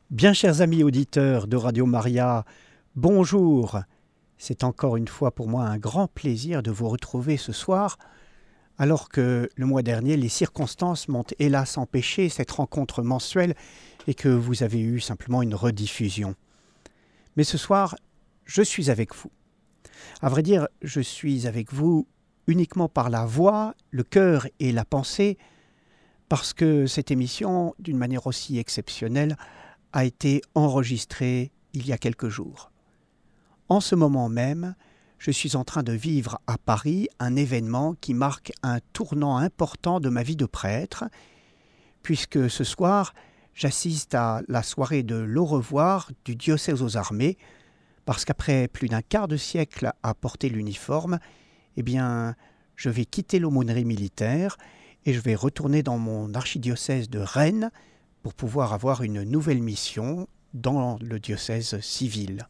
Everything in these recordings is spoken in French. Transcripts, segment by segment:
Bien chers amis auditeurs de Radio Maria, bonjour. C'est encore une fois pour moi un grand plaisir de vous retrouver ce soir, alors que le mois dernier, les circonstances m'ont hélas empêché cette rencontre mensuelle et que vous avez eu simplement une rediffusion. Mais ce soir, je suis avec vous. À vrai dire, je suis avec vous uniquement par la voix, le cœur et la pensée, parce que cette émission, d'une manière aussi exceptionnelle, a été enregistrée il y a quelques jours. En ce moment même, je suis en train de vivre à Paris un événement qui marque un tournant important de ma vie de prêtre, puisque ce soir, j'assiste à la soirée de l'au revoir du diocèse aux armées, parce qu'après plus d'un quart de siècle à porter l'uniforme, je vais quitter l'aumônerie militaire et je vais retourner dans mon archidiocèse de Rennes pour pouvoir avoir une nouvelle mission dans le diocèse civil.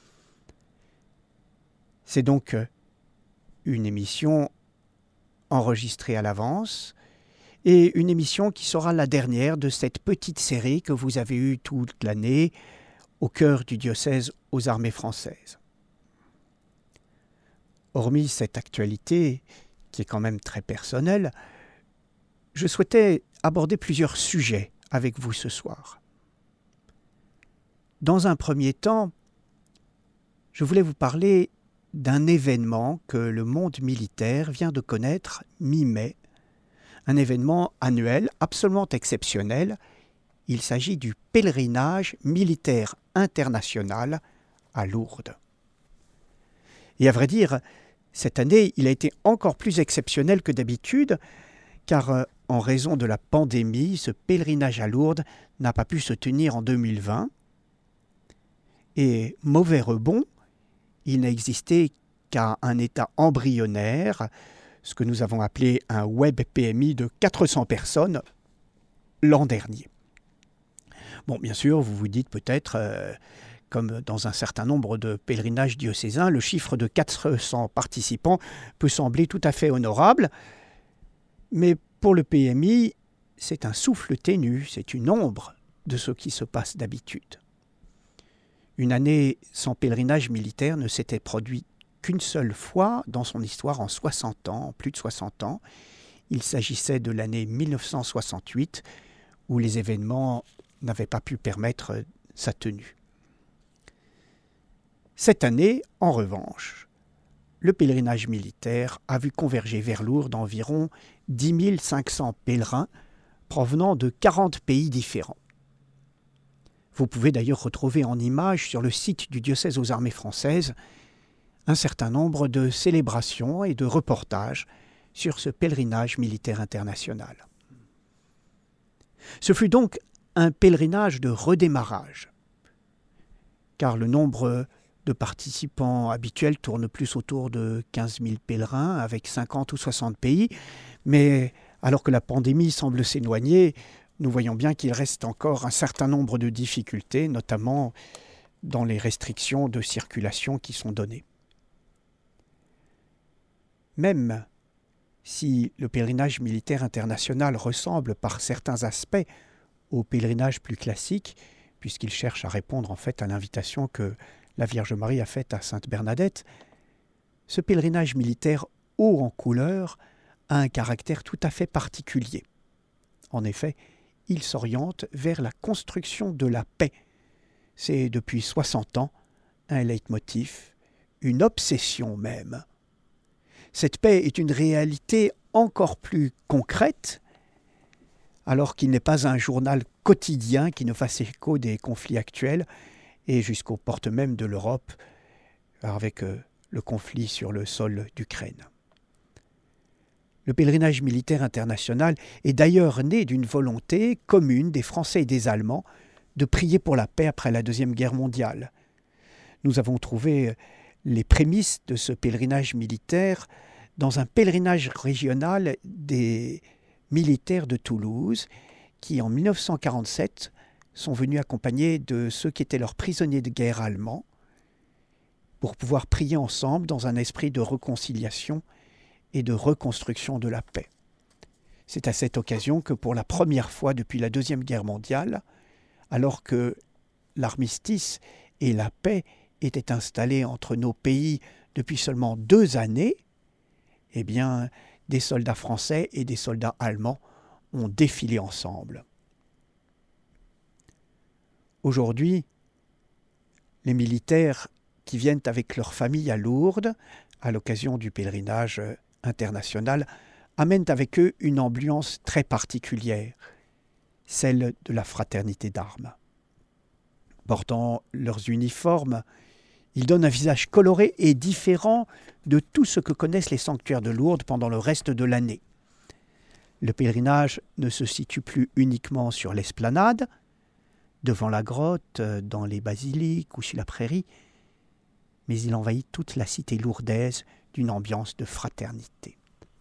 C'est donc une émission enregistrée à l'avance et une émission qui sera la dernière de cette petite série que vous avez eue toute l'année au cœur du diocèse aux armées françaises. Hormis cette actualité, qui est quand même très personnelle, je souhaitais aborder plusieurs sujets avec vous ce soir. Dans un premier temps, je voulais vous parler d'un événement que le monde militaire vient de connaître mi-mai, un événement annuel absolument exceptionnel. Il s'agit du pèlerinage militaire international à Lourdes. Et à vrai dire, cette année, il a été encore plus exceptionnel que d'habitude, car en raison de la pandémie, ce pèlerinage à Lourdes n'a pas pu se tenir en 2020. Et mauvais rebond, il n'a existé qu'à un état embryonnaire, ce que nous avons appelé un web PMI de 400 personnes l'an dernier. Bon, bien sûr, vous vous dites peut-être, comme dans un certain nombre de pèlerinages diocésains, le chiffre de 400 participants peut sembler tout à fait honorable, mais pour le PMI, c'est un souffle ténu, c'est une ombre de ce qui se passe d'habitude. Une année sans pèlerinage militaire ne s'était produite qu'une seule fois dans son histoire en 60 ans, en plus de 60 ans. Il s'agissait de l'année 1968, où les événements n'avaient pas pu permettre sa tenue. Cette année, en revanche, le pèlerinage militaire a vu converger vers Lourdes environ 10 500 pèlerins provenant de 40 pays différents. Vous pouvez d'ailleurs retrouver en images sur le site du diocèse aux armées françaises un certain nombre de célébrations et de reportages sur ce pèlerinage militaire international. Ce fut donc un pèlerinage de redémarrage, car le nombre de participants habituels tourne plus autour de 15 000 pèlerins avec 50 ou 60 pays, mais alors que la pandémie semble s'éloigner, nous voyons bien qu'il reste encore un certain nombre de difficultés, notamment dans les restrictions de circulation qui sont données. Même si le pèlerinage militaire international ressemble par certains aspects au pèlerinage plus classique, puisqu'il cherche à répondre en fait à l'invitation que la Vierge Marie a faite à Sainte Bernadette, ce pèlerinage militaire haut en couleur a un caractère tout à fait particulier. En effet, il s'oriente vers la construction de la paix. C'est depuis 60 ans un leitmotiv, une obsession même. Cette paix est une réalité encore plus concrète, alors qu'il n'est pas un journal quotidien qui ne fasse écho des conflits actuels et jusqu'aux portes mêmes de l'Europe avec le conflit sur le sol d'Ukraine. Le pèlerinage militaire international est d'ailleurs né d'une volonté commune des Français et des Allemands de prier pour la paix après la Deuxième Guerre mondiale. Nous avons trouvé les prémices de ce pèlerinage militaire dans un pèlerinage régional des militaires de Toulouse qui, en 1947, sont venus accompagnés de ceux qui étaient leurs prisonniers de guerre allemands pour pouvoir prier ensemble dans un esprit de réconciliation et de reconstruction de la paix. C'est à cette occasion que pour la première fois depuis la Deuxième Guerre mondiale, alors que l'armistice et la paix étaient installés entre nos pays depuis seulement 2 années, eh bien, des soldats français et des soldats allemands ont défilé ensemble. Aujourd'hui, les militaires qui viennent avec leur famille à Lourdes, à l'occasion du pèlerinage international, amènent avec eux une ambiance très particulière, celle de la fraternité d'armes. Portant leurs uniformes, ils donnent un visage coloré et différent de tout ce que connaissent les sanctuaires de Lourdes pendant le reste de l'année. Le pèlerinage ne se situe plus uniquement sur l'esplanade, devant la grotte, dans les basiliques ou sur la prairie, mais il envahit toute la cité lourdaise d'une ambiance de fraternité.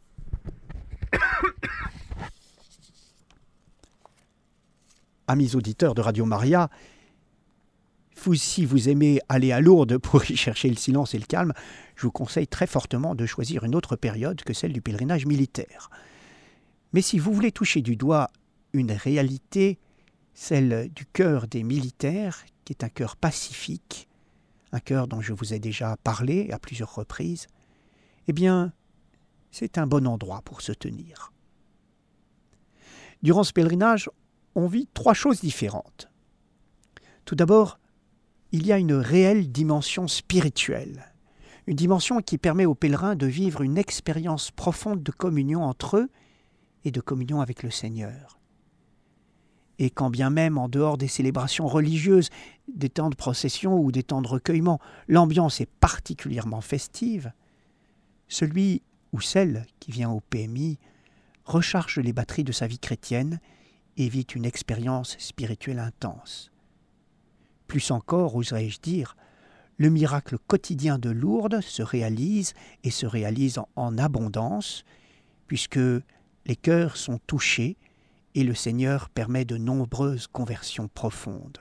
Amis auditeurs de Radio Maria, si vous aimez aller à Lourdes pour y chercher le silence et le calme, je vous conseille très fortement de choisir une autre période que celle du pèlerinage militaire. Mais si vous voulez toucher du doigt une réalité, celle du cœur des militaires, qui est un cœur pacifique, un cœur dont je vous ai déjà parlé à plusieurs reprises, eh bien, c'est un bon endroit pour se tenir. Durant ce pèlerinage, on vit 3 choses différentes. Tout d'abord, il y a une réelle dimension spirituelle, une dimension qui permet aux pèlerins de vivre une expérience profonde de communion entre eux et de communion avec le Seigneur. Et quand bien même, en dehors des célébrations religieuses, des temps de procession ou des temps de recueillement, l'ambiance est particulièrement festive, celui ou celle qui vient au PMI recharge les batteries de sa vie chrétienne et vit une expérience spirituelle intense. Plus encore, oserais-je dire, le miracle quotidien de Lourdes se réalise et se réalise en abondance, puisque les cœurs sont touchés et le Seigneur permet de nombreuses conversions profondes.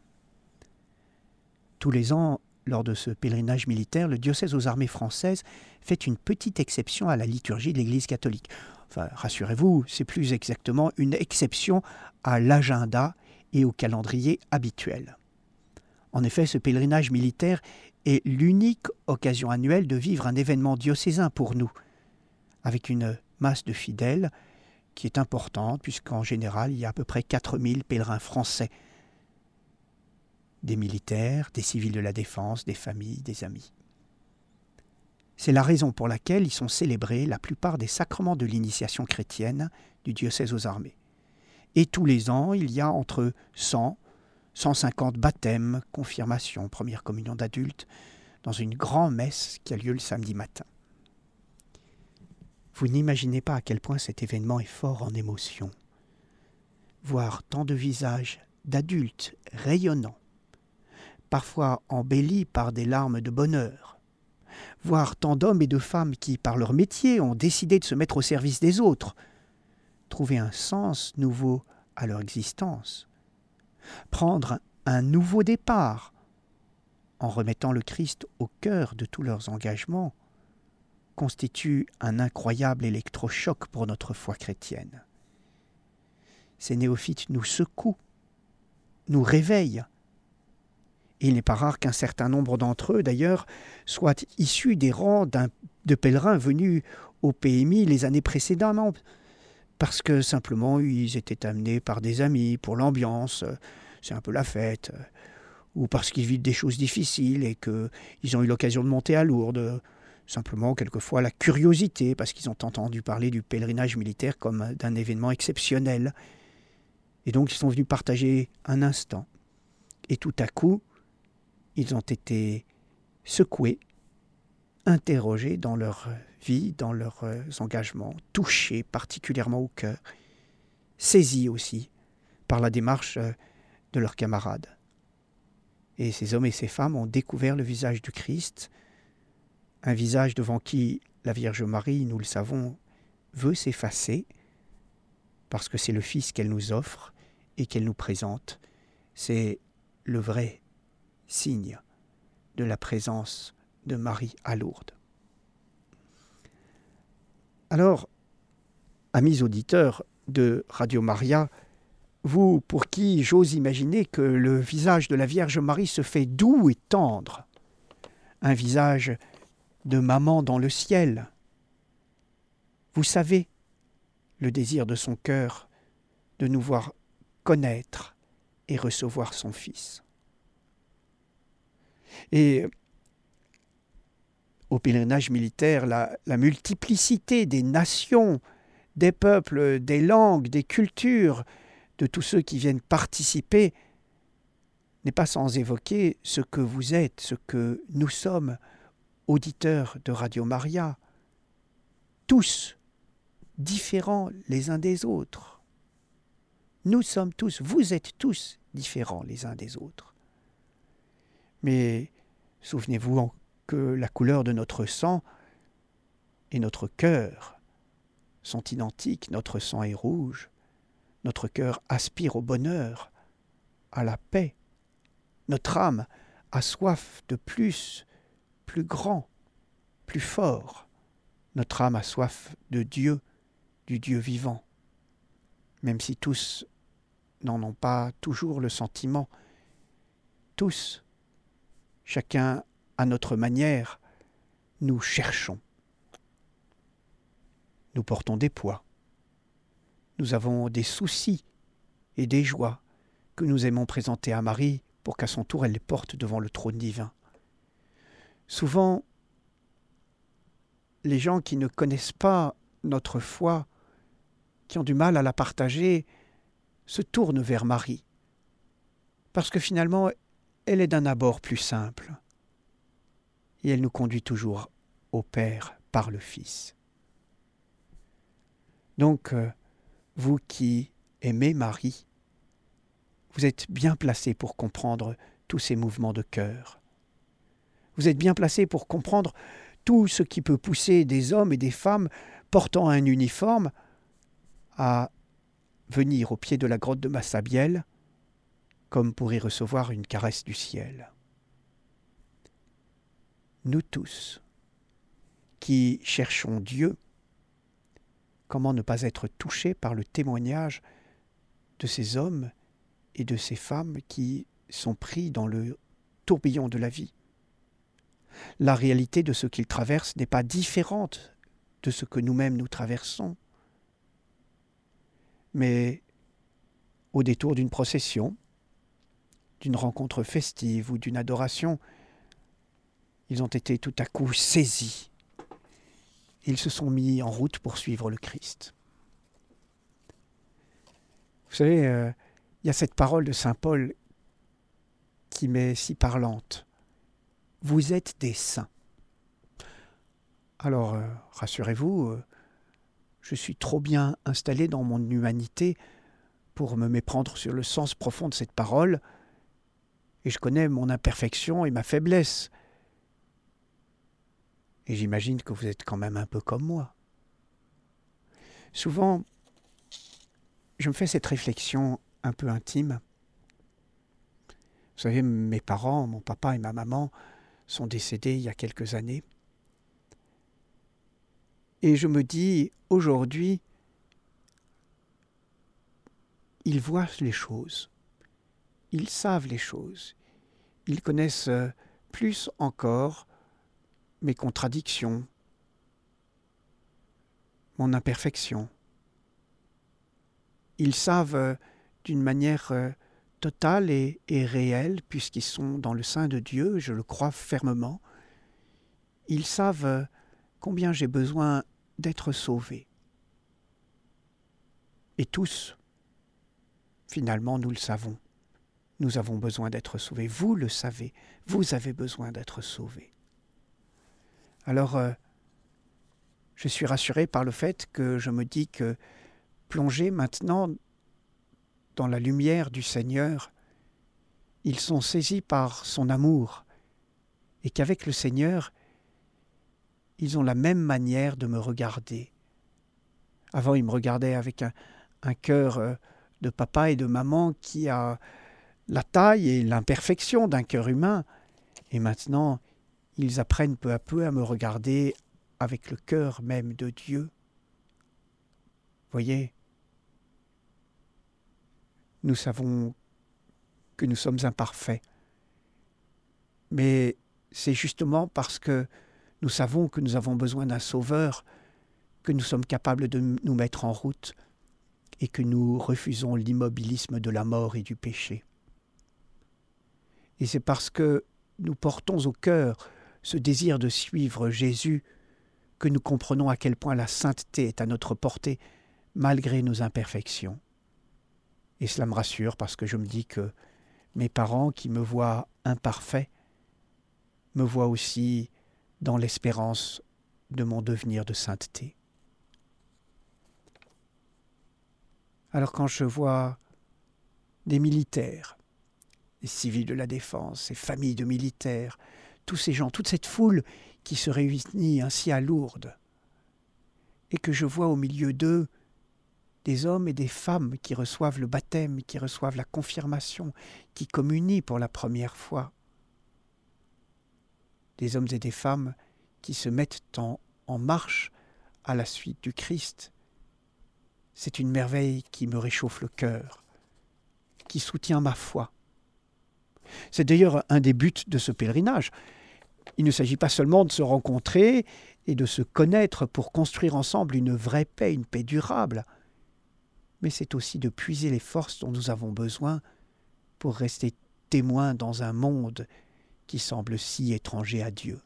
Tous les ans, lors de ce pèlerinage militaire, le diocèse aux armées françaises fait une petite exception à la liturgie de l'Église catholique. Enfin, rassurez-vous, c'est plus exactement une exception à l'agenda et au calendrier habituel. En effet, ce pèlerinage militaire est l'unique occasion annuelle de vivre un événement diocésain pour nous, avec une masse de fidèles qui est importante, puisqu'en général, il y a à peu près 4000 pèlerins français, des militaires, des civils de la défense, des familles, des amis. C'est la raison pour laquelle ils sont célébrés la plupart des sacrements de l'initiation chrétienne du diocèse aux armées. Et tous les ans, il y a entre 100 150 baptêmes, confirmations, première communion d'adultes, dans une grande messe qui a lieu le samedi matin. Vous n'imaginez pas à quel point cet événement est fort en émotion. Voir tant de visages d'adultes rayonnants, parfois embellis par des larmes de bonheur, voir tant d'hommes et de femmes qui, par leur métier, ont décidé de se mettre au service des autres, trouver un sens nouveau à leur existence, prendre un nouveau départ en remettant le Christ au cœur de tous leurs engagements constitue un incroyable électrochoc pour notre foi chrétienne. Ces néophytes nous secouent, nous réveillent. Et il n'est pas rare qu'un certain nombre d'entre eux, d'ailleurs, soient issus des rangs de pèlerins venus au PMI les années précédentes, parce que simplement ils étaient amenés par des amis pour l'ambiance, c'est un peu la fête, ou parce qu'ils vivent des choses difficiles et qu'ils ont eu l'occasion de monter à Lourdes, simplement quelquefois la curiosité, parce qu'ils ont entendu parler du pèlerinage militaire comme d'un événement exceptionnel. Et donc ils sont venus partager un instant. Et tout à coup, ils ont été secoués, interrogés dans leur vie, dans leurs engagements, touchés particulièrement au cœur, saisis aussi par la démarche de leurs camarades. Et ces hommes et ces femmes ont découvert le visage du Christ, un visage devant qui la Vierge Marie, nous le savons, veut s'effacer, parce que c'est le Fils qu'elle nous offre et qu'elle nous présente. C'est le vrai signe de la présence de Marie à Lourdes. Alors, amis auditeurs de Radio Maria, Vous, pour qui j'ose imaginer que le visage de la Vierge Marie se fait doux et tendre, un visage de maman dans le ciel. Vous savez le désir de son cœur de nous voir connaître et recevoir son Fils. Et au pèlerinage militaire, la multiplicité des nations, des peuples, des langues, des cultures, de tous ceux qui viennent participer, n'est pas sans évoquer ce que vous êtes, ce que nous sommes, auditeurs de Radio Maria, tous différents les uns des autres. Nous sommes tous, vous êtes tous différents les uns des autres. Mais souvenez-vous que la couleur de notre sang et notre cœur sont identiques. Notre sang est rouge, notre cœur aspire au bonheur, à la paix. Notre âme a soif de plus grand, plus fort. Notre âme a soif de Dieu, du Dieu vivant. Même si tous n'en ont pas toujours le sentiment, tous, chacun à notre manière, nous cherchons. Nous portons des poids. Nous avons des soucis et des joies que nous aimons présenter à Marie pour qu'à son tour elle les porte devant le trône divin. Souvent, les gens qui ne connaissent pas notre foi, qui ont du mal à la partager, se tournent vers Marie. Parce que finalement, elle est d'un abord plus simple. Et elle nous conduit toujours au Père par le Fils. Donc, vous qui aimez Marie, vous êtes bien placés pour comprendre tous ces mouvements de cœur. Vous êtes bien placés pour comprendre tout ce qui peut pousser des hommes et des femmes portant un uniforme à venir au pied de la grotte de Massabielle comme pour y recevoir une caresse du ciel. Nous tous, qui cherchons Dieu, comment ne pas être touchés par le témoignage de ces hommes et de ces femmes qui sont pris dans le tourbillon de la vie. La réalité de ce qu'ils traversent n'est pas différente de ce que nous-mêmes nous traversons. Mais au détour d'une procession, d'une rencontre festive ou d'une adoration, ils ont été tout à coup saisis. Ils se sont mis en route pour suivre le Christ. Vous savez, il y a cette parole de saint Paul qui m'est si parlante. Vous êtes des saints. Alors, rassurez-vous, je suis trop bien installé dans mon humanité pour me méprendre sur le sens profond de cette parole, et je connais mon imperfection et ma faiblesse. Et j'imagine que vous êtes quand même un peu comme moi. Souvent, je me fais cette réflexion un peu intime. Vous savez, mes parents, mon papa et ma maman, sont décédés il y a quelques années. Et je me dis, aujourd'hui, ils voient les choses, ils savent les choses, ils connaissent plus encore mes contradictions, mon imperfection. Ils savent d'une manière totale et réelle, puisqu'ils sont dans le sein de Dieu, je le crois fermement. Ils savent combien j'ai besoin d'être sauvé. Et tous, finalement, nous le savons. Nous avons besoin d'être sauvés. Vous le savez. Vous avez besoin d'être sauvés. Alors, je suis rassuré par le fait que je me dis que plongés maintenant dans la lumière du Seigneur, ils sont saisis par son amour et qu'avec le Seigneur, ils ont la même manière de me regarder. Avant, ils me regardaient avec un cœur de papa et de maman qui a la taille et l'imperfection d'un cœur humain. Et maintenant, ils apprennent peu à peu à me regarder avec le cœur même de Dieu. Voyez, Nous savons que nous sommes imparfaits. Mais c'est justement parce que nous savons que nous avons besoin d'un sauveur que nous sommes capables de nous mettre en route et que nous refusons l'immobilisme de la mort et du péché. Et c'est parce que nous portons au cœur ce désir de suivre Jésus que nous comprenons à quel point la sainteté est à notre portée malgré nos imperfections. Et cela me rassure parce que je me dis que mes parents qui me voient imparfait me voient aussi dans l'espérance de mon devenir de sainteté. Alors quand je vois des militaires, des civils de la défense, ces familles de militaires, tous ces gens, toute cette foule qui se réunit ainsi à Lourdes, et que je vois au milieu d'eux des hommes et des femmes qui reçoivent le baptême, qui reçoivent la confirmation, qui communient pour la première fois, des hommes et des femmes qui se mettent en marche à la suite du Christ. C'est une merveille qui me réchauffe le cœur, qui soutient ma foi. C'est d'ailleurs un des buts de ce pèlerinage. Il ne s'agit pas seulement de se rencontrer et de se connaître pour construire ensemble une vraie paix, une paix durable, mais c'est aussi de puiser les forces dont nous avons besoin pour rester témoins dans un monde qui semble si étranger à Dieu.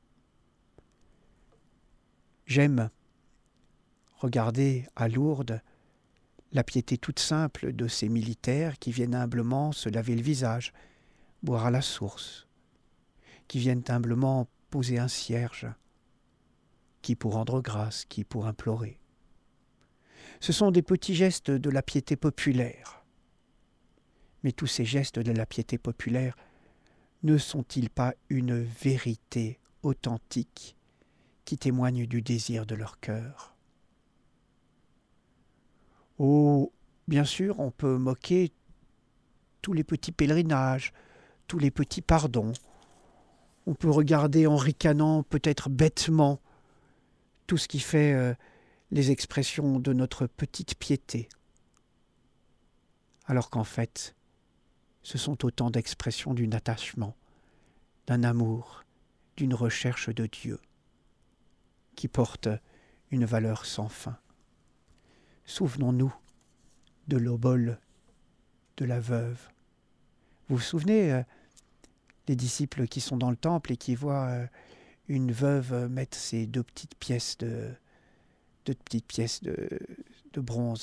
J'aime regarder à Lourdes la piété toute simple de ces militaires qui viennent humblement se laver le visage, boire à la source, qui viennent humblement poser un cierge, qui pour rendre grâce, qui pour implorer. Ce sont des petits gestes de la piété populaire. Mais tous ces gestes de la piété populaire ne sont-ils pas une vérité authentique qui témoigne du désir de leur cœur ? Oh, bien sûr, on peut moquer tous les petits pèlerinages, tous les petits pardons. On peut regarder en ricanant peut-être bêtement tout ce qui fait les expressions de notre petite piété. Alors qu'en fait, ce sont autant d'expressions d'un attachement, d'un amour, d'une recherche de Dieu, qui portent une valeur sans fin. Souvenons-nous de l'obole de la veuve. Vous vous souvenez des disciples qui sont dans le temple et qui voient une veuve mettre ces deux petites pièces de bronze.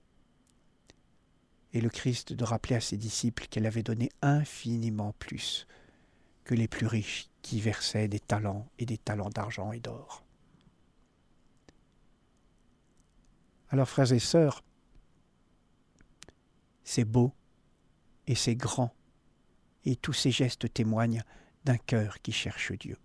Et le Christ de rappeler à ses disciples qu'elle avait donné infiniment plus que les plus riches qui versaient des talents et des talents d'argent et d'or. Alors frères et sœurs, c'est beau et c'est grand, et tous ces gestes témoignent d'un cœur qui cherche Dieu.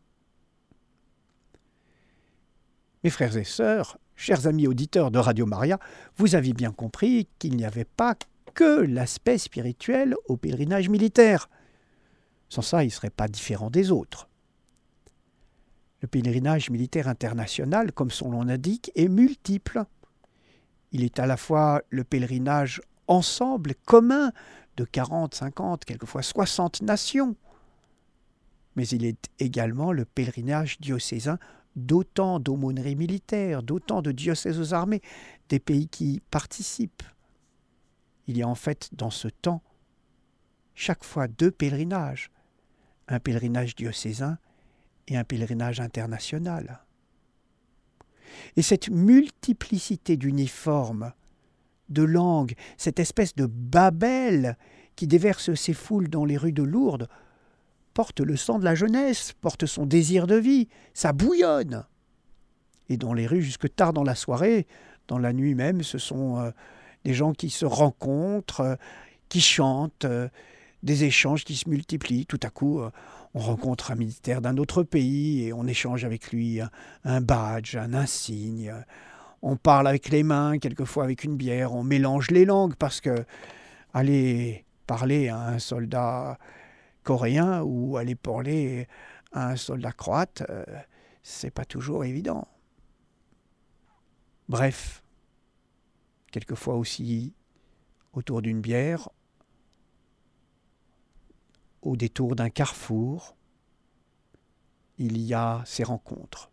Mes frères et sœurs, chers amis auditeurs de Radio Maria, vous avez bien compris qu'il n'y avait pas que l'aspect spirituel au pèlerinage militaire. Sans ça, il ne serait pas différent des autres. Le pèlerinage militaire international, comme son nom l'indique, est multiple. Il est à la fois le pèlerinage ensemble, commun, de 40, 50, quelquefois 60 nations. Mais il est également le pèlerinage diocésain d'autant d'aumôneries militaires, d'autant de diocèses armés, des pays qui participent. Il y a en fait dans ce temps, chaque fois 2 pèlerinages, un pèlerinage diocésain et un pèlerinage international. Et cette multiplicité d'uniformes, de langues, cette espèce de Babel qui déverse ses foules dans les rues de Lourdes, porte le sang de la jeunesse, porte son désir de vie, ça bouillonne. Et dans les rues, jusque tard dans la soirée, dans la nuit même, ce sont des gens qui se rencontrent, qui chantent, des échanges qui se multiplient. Tout à coup, on rencontre un militaire d'un autre pays et on échange avec lui un badge, un insigne. On parle avec les mains, quelquefois avec une bière, on mélange les langues parce que aller parler à un soldat coréen ou aller parler à un soldat croate, c'est pas toujours évident. Bref, quelquefois aussi autour d'une bière, au détour d'un carrefour, il y a ces rencontres.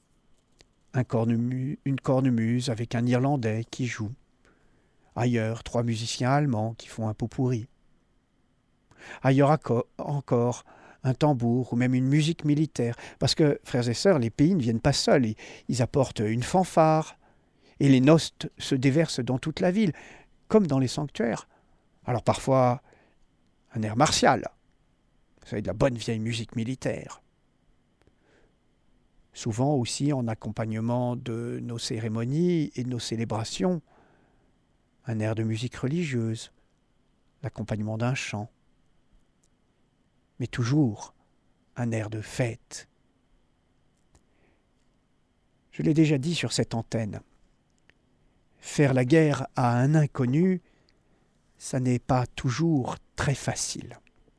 Une cornemuse avec un Irlandais qui joue. Ailleurs, 3 musiciens allemands qui font un pot pourri. Ailleurs encore, un tambour ou même une musique militaire. Parce que, frères et sœurs, les pays ne viennent pas seuls. Ils apportent une fanfare. Et les noces se déversent dans toute la ville, comme dans les sanctuaires. Alors parfois, un air martial. Vous savez, de la bonne vieille musique militaire. Souvent aussi en accompagnement de nos cérémonies et de nos célébrations, un air de musique religieuse, l'accompagnement d'un chant, mais toujours un air de fête. Je l'ai déjà dit sur cette antenne, faire la guerre à un inconnu, ça n'est pas toujours très facile.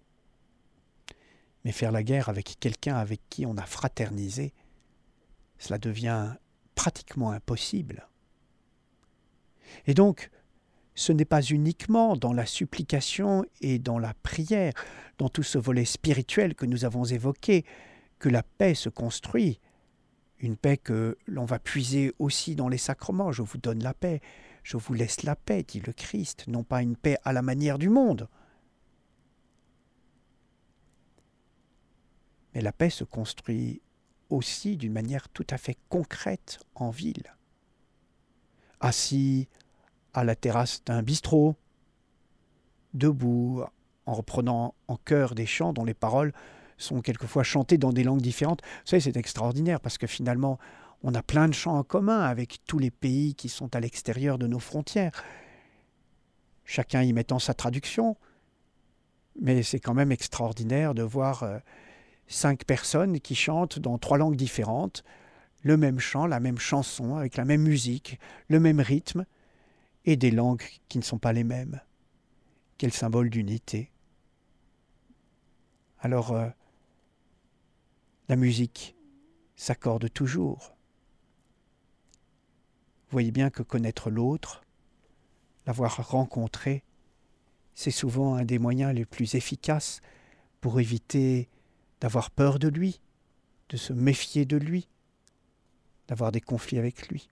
Mais faire la guerre avec quelqu'un avec qui on a fraternisé, cela devient pratiquement impossible. Et donc, ce n'est pas uniquement dans la supplication et dans la prière, dans tout ce volet spirituel que nous avons évoqué, que la paix se construit. Une paix que l'on va puiser aussi dans les sacrements. Je vous donne la paix, je vous laisse la paix, dit le Christ, non pas une paix à la manière du monde. Mais la paix se construit aussi d'une manière tout à fait concrète en ville. Assis à la terrasse d'un bistrot, debout, en reprenant en chœur des chants dont les paroles sont quelquefois chantées dans des langues différentes. Vous savez, c'est extraordinaire parce que finalement, on a plein de chants en commun avec tous les pays qui sont à l'extérieur de nos frontières. Chacun y mettant sa traduction, mais c'est quand même extraordinaire de voir 5 personnes qui chantent dans 3 langues différentes, le même chant, la même chanson, avec la même musique, le même rythme, et des langues qui ne sont pas les mêmes. Quel symbole d'unité. Alors, la musique s'accorde toujours. Vous voyez bien que connaître l'autre, l'avoir rencontré, c'est souvent un des moyens les plus efficaces pour éviter d'avoir peur de lui, de se méfier de lui, d'avoir des conflits avec lui.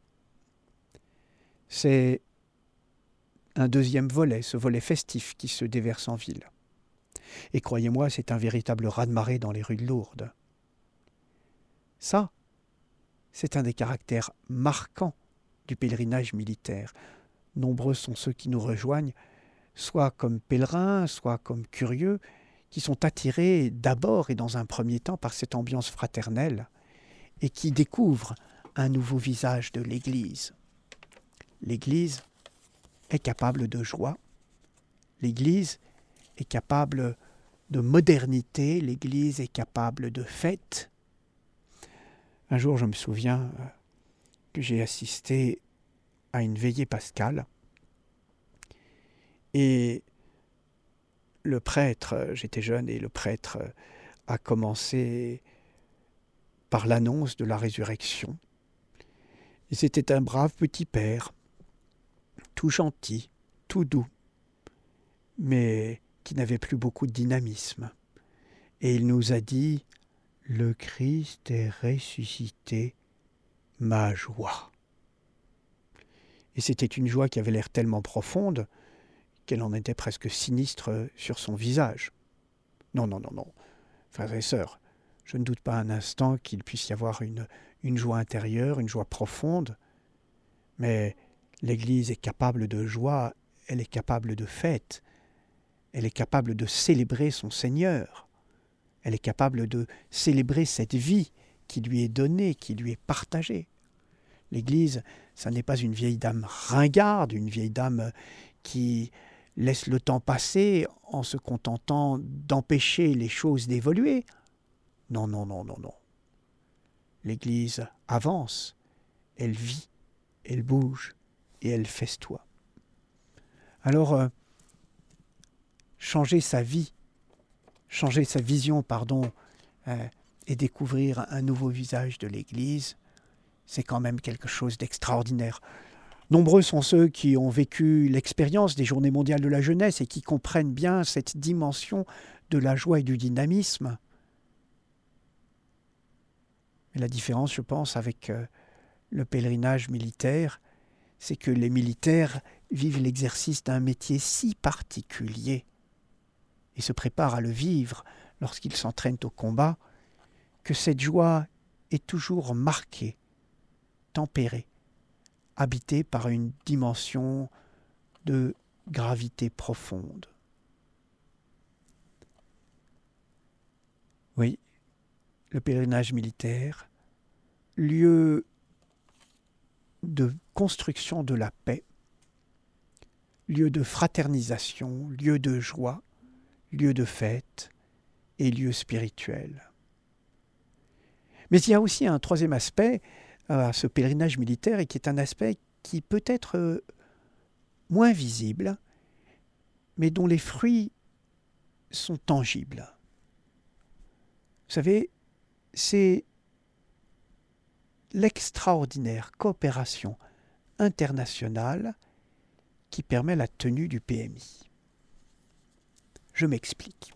C'est un deuxième volet, ce volet festif qui se déverse en ville. Et croyez-moi, c'est un véritable raz-de-marée dans les rues de Lourdes. Ça, c'est un des caractères marquants du pèlerinage militaire. Nombreux sont ceux qui nous rejoignent, soit comme pèlerins, soit comme curieux, qui sont attirés d'abord et dans un premier temps par cette ambiance fraternelle et qui découvrent un nouveau visage de l'Église. L'Église est capable de joie, l'Église est capable de modernité, l'Église est capable de fête. Un jour, je me souviens que j'ai assisté à une veillée pascale et le prêtre, j'étais jeune et le prêtre a commencé par l'annonce de la résurrection. Et c'était un brave petit père, tout gentil, tout doux, mais qui n'avait plus beaucoup de dynamisme. Et il nous a dit « Le Christ est ressuscité, ma joie ». Et c'était une joie qui avait l'air tellement profonde qu'elle en était presque sinistre sur son visage. Non, frères et sœurs, je ne doute pas un instant qu'il puisse y avoir une joie intérieure, une joie profonde, mais l'Église est capable de joie, elle est capable de fête, elle est capable de célébrer son Seigneur, elle est capable de célébrer cette vie qui lui est donnée, qui lui est partagée. L'Église, ça n'est pas une vieille dame ringarde, une vieille dame qui laisse le temps passer en se contentant d'empêcher les choses d'évoluer. Non. L'Église avance, elle vit, elle bouge et elle festoie. Alors, changer sa vie, changer sa vision, et découvrir un nouveau visage de l'Église, c'est quand même quelque chose d'extraordinaire. Nombreux sont ceux qui ont vécu l'expérience des Journées mondiales de la jeunesse et qui comprennent bien cette dimension de la joie et du dynamisme. Et la différence, je pense, avec le pèlerinage militaire, c'est que les militaires vivent l'exercice d'un métier si particulier et se préparent à le vivre lorsqu'ils s'entraînent au combat, que cette joie est toujours marquée, tempérée, habitée par une dimension de gravité profonde. Oui, le pèlerinage militaire, lieu de construction de la paix, lieu de fraternisation, lieu de joie, lieu de fête et lieu spirituel. Mais il y a aussi un troisième aspect à ce pèlerinage militaire et qui est un aspect qui peut être moins visible, mais dont les fruits sont tangibles. Vous savez, c'est l'extraordinaire coopération internationale qui permet la tenue du PMI. Je m'explique.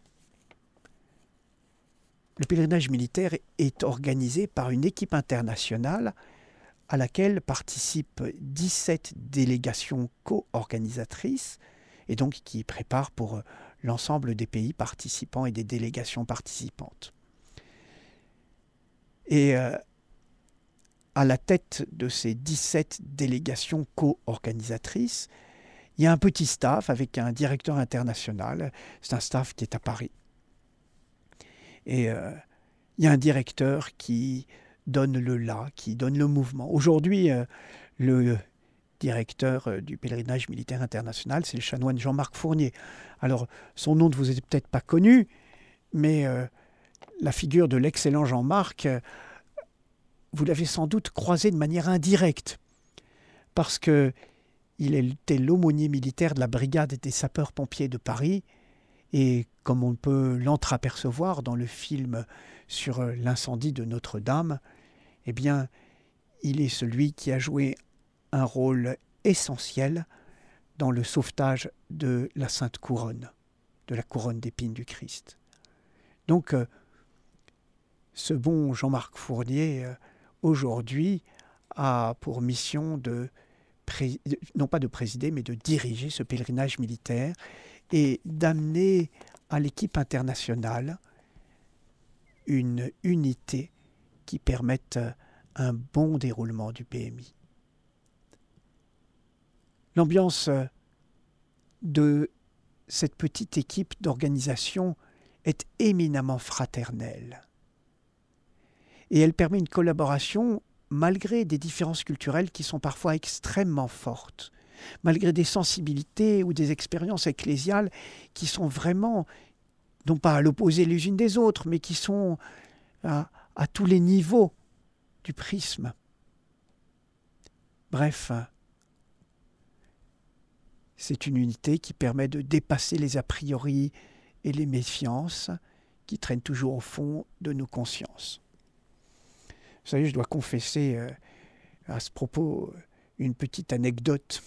Le pèlerinage militaire est organisé par une équipe internationale à laquelle participent 17 délégations co-organisatrices et donc qui prépare pour l'ensemble des pays participants et des délégations participantes. Et à la tête de ces 17 délégations co-organisatrices, il y a un petit staff avec un directeur international. C'est un staff qui est à Paris. Et il y a un directeur qui donne le là, qui donne le mouvement. Aujourd'hui, le directeur du pèlerinage militaire international, c'est le chanoine Jean-Marc Fournier. Alors, son nom ne vous est peut-être pas connu, mais la figure de l'excellent Jean-Marc, vous l'avez sans doute croisé de manière indirecte, parce qu'il était l'aumônier militaire de la brigade des sapeurs-pompiers de Paris, et comme on peut l'entreapercevoir dans le film sur l'incendie de Notre-Dame, eh bien, il est celui qui a joué un rôle essentiel dans le sauvetage de la Sainte Couronne, de la couronne d'épines du Christ. Donc, ce bon Jean-Marc Fournier, aujourd'hui, a pour mission non pas de présider, mais de diriger ce pèlerinage militaire et d'amener à l'équipe internationale une unité qui permette un bon déroulement du PMI. L'ambiance de cette petite équipe d'organisation est éminemment fraternelle. Et elle permet une collaboration malgré des différences culturelles qui sont parfois extrêmement fortes, malgré des sensibilités ou des expériences ecclésiales qui sont vraiment, non pas à l'opposé les unes des autres, mais qui sont à tous les niveaux du prisme. Bref, c'est une unité qui permet de dépasser les a priori et les méfiances qui traînent toujours au fond de nos consciences. Vous savez, je dois confesser à ce propos une petite anecdote.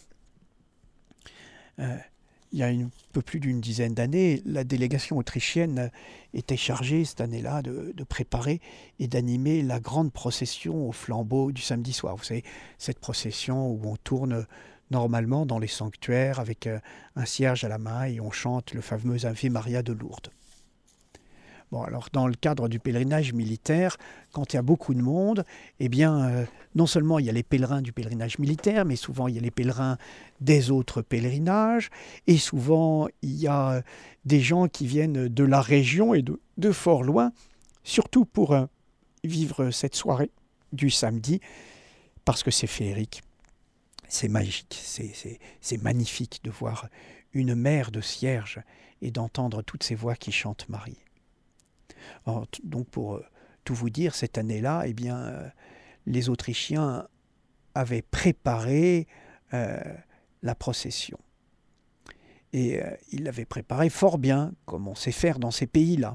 Il y a un peu plus d'une dizaine d'années, la délégation autrichienne était chargée cette année-là de préparer et d'animer la grande procession au flambeau du samedi soir. Vous savez, cette procession où on tourne normalement dans les sanctuaires avec un cierge à la main et on chante le fameux Ave Maria de Lourdes. Bon, alors dans le cadre du pèlerinage militaire, quand il y a beaucoup de monde, eh bien, non seulement il y a les pèlerins du pèlerinage militaire, mais souvent il y a les pèlerins des autres pèlerinages, et souvent il y a des gens qui viennent de la région et de fort loin, surtout pour vivre cette soirée du samedi, parce que c'est féerique, c'est magique, c'est magnifique de voir une mer de cierges et d'entendre toutes ces voix qui chantent Marie. Alors, donc pour tout vous dire, cette année-là, eh bien, les Autrichiens avaient préparé la procession. Et ils l'avaient préparée fort bien, comme on sait faire dans ces pays-là.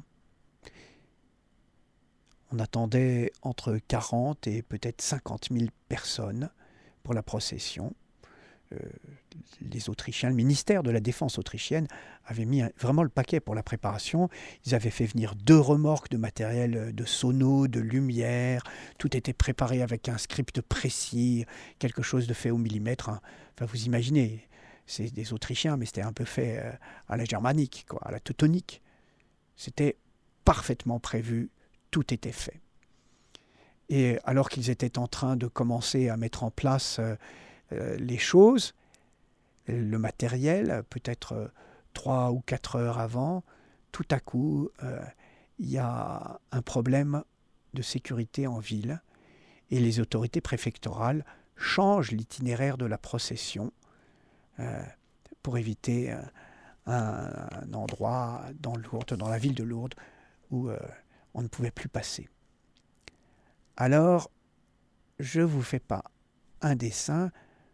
On attendait entre 40 et peut-être 50 000 personnes pour la procession. les Autrichiens, le ministère de la Défense autrichienne avait mis vraiment le paquet pour la préparation. Ils avaient fait venir 2 remorques de matériel de sonos, de lumière. Tout était préparé avec un script précis, quelque chose de fait au millimètre. Hein. Enfin, vous imaginez, c'est des Autrichiens, mais c'était un peu fait à la germanique, quoi, à la teutonique. C'était parfaitement prévu, tout était fait. Et alors qu'ils étaient en train de commencer à mettre en place les choses, le matériel, peut-être 3 ou 4 heures avant, tout à coup, il y a un problème de sécurité en ville et les autorités préfectorales changent l'itinéraire de la procession pour éviter un endroit dans Lourdes, dans la ville de Lourdes, où on ne pouvait plus passer. Alors, je ne vous fais pas un dessin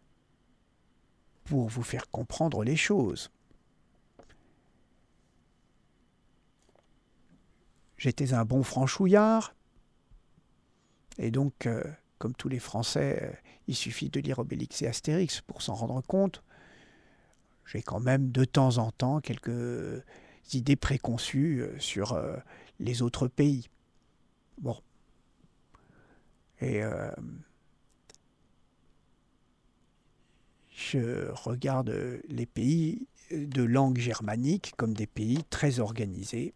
pour vous faire comprendre les choses. J'étais un bon franchouillard, et donc, comme tous les Français, il suffit de lire Obélix et Astérix pour s'en rendre compte. J'ai quand même de temps en temps quelques idées préconçues sur les autres pays. Bon. Et je regarde les pays de langue germanique comme des pays très organisés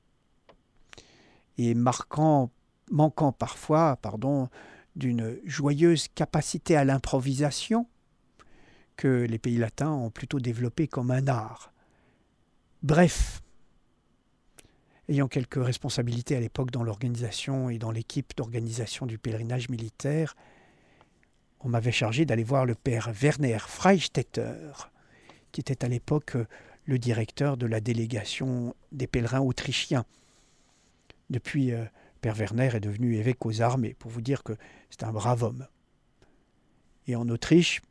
et manquant parfois, d'une joyeuse capacité à l'improvisation que les pays latins ont plutôt développé comme un art. Bref, ayant quelques responsabilités à l'époque dans l'organisation et dans l'équipe d'organisation du pèlerinage militaire, on m'avait chargé d'aller voir le père Werner Freistetter, qui était à l'époque le directeur de la délégation des pèlerins autrichiens. Depuis, père Werner est devenu évêque aux armées, pour vous dire que c'est un brave homme. Et en Autriche,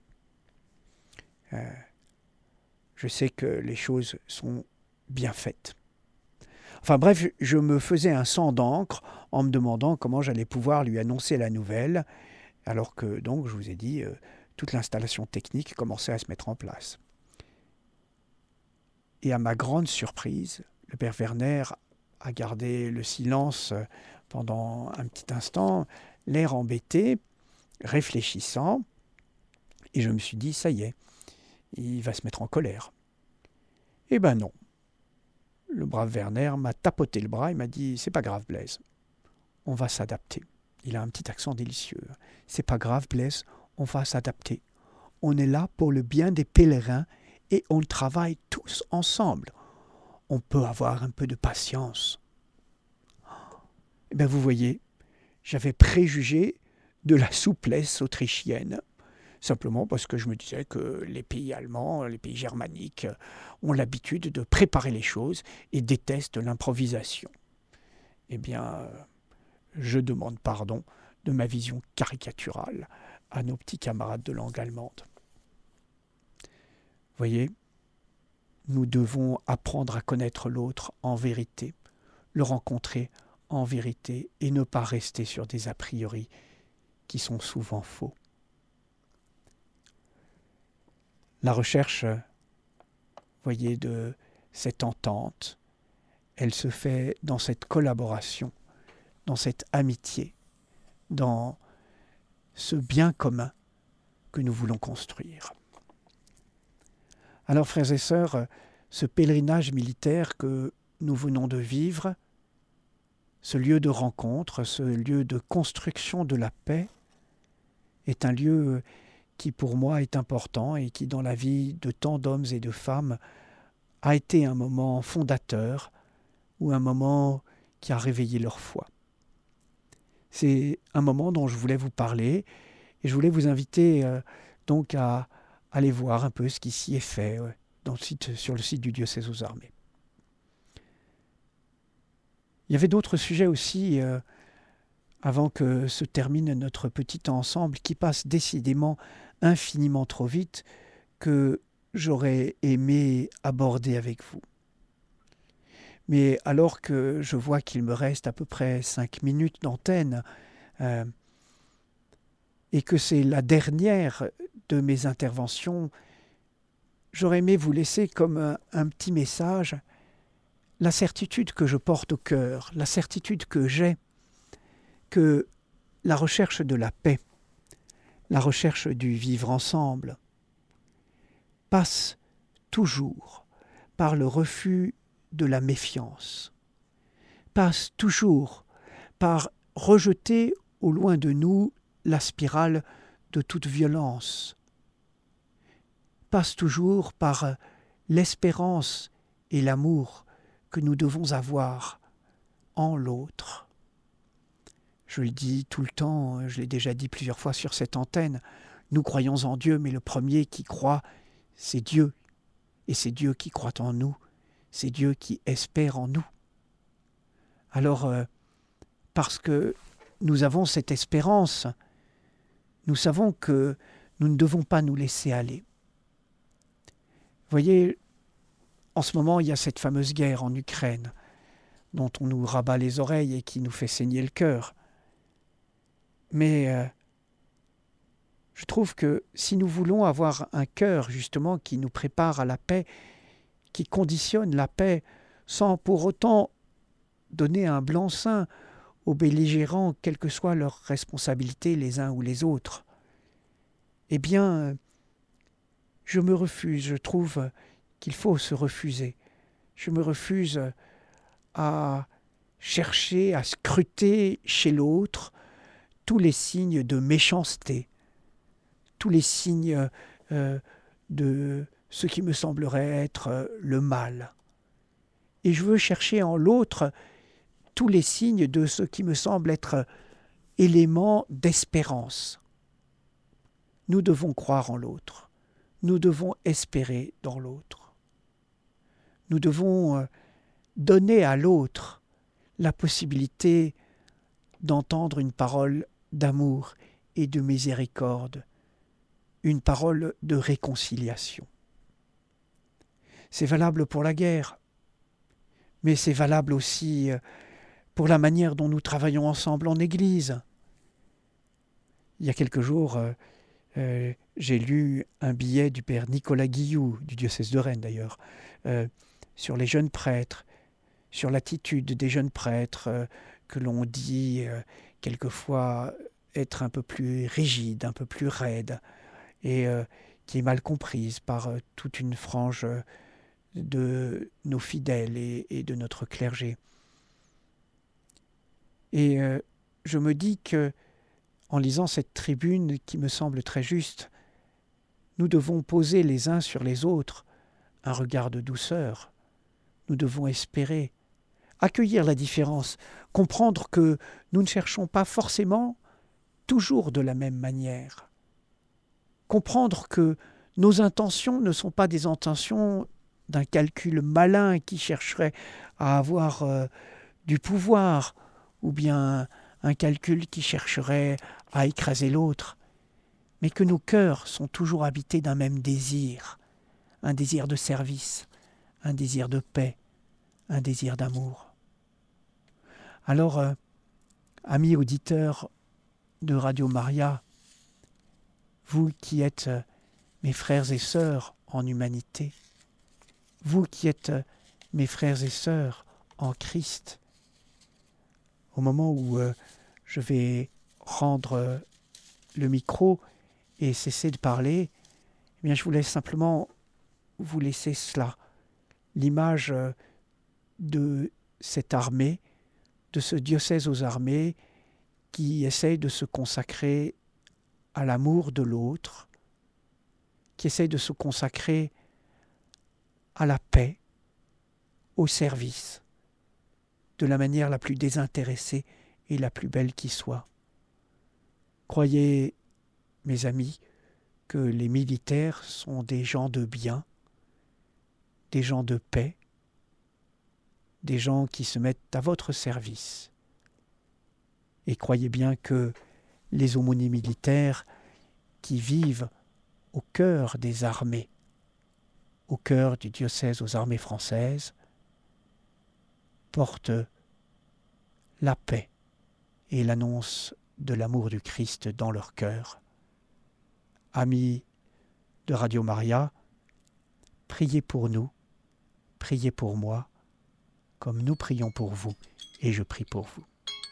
je sais que les choses sont bien faites. Enfin bref, je me faisais un sang d'encre en me demandant comment j'allais pouvoir lui annoncer la nouvelle, alors que, donc, je vous ai dit, toute l'installation technique commençait à se mettre en place. Et à ma grande surprise, le père Werner a gardé le silence pendant un petit instant, l'air embêté, réfléchissant, et je me suis dit, ça y est, il va se mettre en colère. Eh ben non. Le brave Werner m'a tapoté le bras et m'a dit « C'est pas grave, Blaise, on va s'adapter. » Il a un petit accent délicieux. « C'est pas grave, Blaise, on va s'adapter. On est là pour le bien des pèlerins et on travaille tous ensemble. On peut avoir un peu de patience. » Eh bien, vous voyez, j'avais préjugé de la souplesse autrichienne, simplement parce que je me disais que les pays allemands, les pays germaniques ont l'habitude de préparer les choses et détestent l'improvisation. Eh bien, je demande pardon de ma vision caricaturale à nos petits camarades de langue allemande. Voyez, nous devons apprendre à connaître l'autre en vérité, le rencontrer en vérité et ne pas rester sur des a priori qui sont souvent faux. La recherche, voyez, de cette entente, elle se fait dans cette collaboration, dans cette amitié, dans ce bien commun que nous voulons construire. Alors, frères et sœurs, ce pèlerinage militaire que nous venons de vivre, ce lieu de rencontre, ce lieu de construction de la paix, est un lieu qui pour moi est important et qui dans la vie de tant d'hommes et de femmes a été un moment fondateur ou un moment qui a réveillé leur foi. C'est un moment dont je voulais vous parler et je voulais vous inviter donc à aller voir un peu ce qui s'y est fait sur le site du diocèse aux armées. Il y avait d'autres sujets aussi avant que se termine notre petit temps ensemble qui passe décidément infiniment trop vite que j'aurais aimé aborder avec vous. Mais alors que je vois qu'il me reste à peu près 5 minutes d'antenne et que c'est la dernière de mes interventions, j'aurais aimé vous laisser comme un petit message la certitude que je porte au cœur, la certitude que j'ai que la recherche de la paix, la recherche du vivre ensemble, passe toujours par le refus de la méfiance, passe toujours par rejeter au loin de nous la spirale de toute violence, passe toujours par l'espérance et l'amour que nous devons avoir en l'autre. Je le dis tout le temps, je l'ai déjà dit plusieurs fois sur cette antenne, nous croyons en Dieu, mais le premier qui croit, c'est Dieu. Et c'est Dieu qui croit en nous, c'est Dieu qui espère en nous. Alors, parce que nous avons cette espérance, nous savons que nous ne devons pas nous laisser aller. Vous voyez, en ce moment, il y a cette fameuse guerre en Ukraine, dont on nous rabat les oreilles et qui nous fait saigner le cœur. Mais je trouve que si nous voulons avoir un cœur, justement, qui nous prépare à la paix, qui conditionne la paix, sans pour autant donner un blanc-seing aux belligérants, quelle que soit leur responsabilité les uns ou les autres, eh bien, je me refuse, je trouve qu'il faut se refuser. Je me refuse à chercher, à scruter chez l'autre tous les signes de méchanceté, tous les signes de ce qui me semblerait être le mal. Et je veux chercher en l'autre tous les signes de ce qui me semble être élément d'espérance. Nous devons croire en l'autre. Nous devons espérer dans l'autre. Nous devons donner à l'autre la possibilité d'entendre une parole d'amour et de miséricorde, une parole de réconciliation. C'est valable pour la guerre, mais c'est valable aussi pour la manière dont nous travaillons ensemble en Église. Il y a quelques jours, j'ai lu un billet du père Nicolas Guilloux, du diocèse de Rennes d'ailleurs, sur les jeunes prêtres, sur l'attitude des jeunes prêtres que l'on dit quelquefois être un peu plus rigide, un peu plus raide, et qui est mal comprise par toute une frange de nos fidèles et de notre clergé. Et je me dis que, en lisant cette tribune qui me semble très juste, nous devons poser les uns sur les autres un regard de douceur. Nous devons espérer, accueillir la différence, comprendre que nous ne cherchons pas forcément toujours de la même manière. Comprendre que nos intentions ne sont pas des intentions d'un calcul malin qui chercherait à avoir du pouvoir, ou bien un calcul qui chercherait à écraser l'autre, mais que nos cœurs sont toujours habités d'un même désir, un désir de service, un désir de paix, un désir d'amour. Alors, amis auditeurs de Radio Maria, vous qui êtes mes frères et sœurs en humanité, vous qui êtes mes frères et sœurs en Christ, au moment où je vais rendre le micro et cesser de parler, eh bien, je voulais simplement vous laisser cela, l'image de cette armée, de ce diocèse aux armées qui essaye de se consacrer à l'amour de l'autre, qui essaye de se consacrer à la paix, au service, de la manière la plus désintéressée et la plus belle qui soit. Croyez, mes amis, que les militaires sont des gens de bien, des gens de paix, des gens qui se mettent à votre service. Et croyez bien que les aumôniers militaires qui vivent au cœur des armées, au cœur du diocèse aux armées françaises, portent la paix et l'annonce de l'amour du Christ dans leur cœur. Amis de Radio Maria, priez pour nous, priez pour moi, comme nous prions pour vous et je prie pour vous.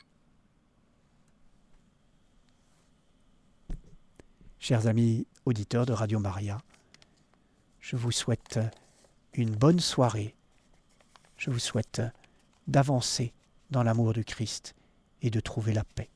Chers amis auditeurs de Radio Maria, je vous souhaite une bonne soirée. Je vous souhaite d'avancer dans l'amour du Christ et de trouver la paix.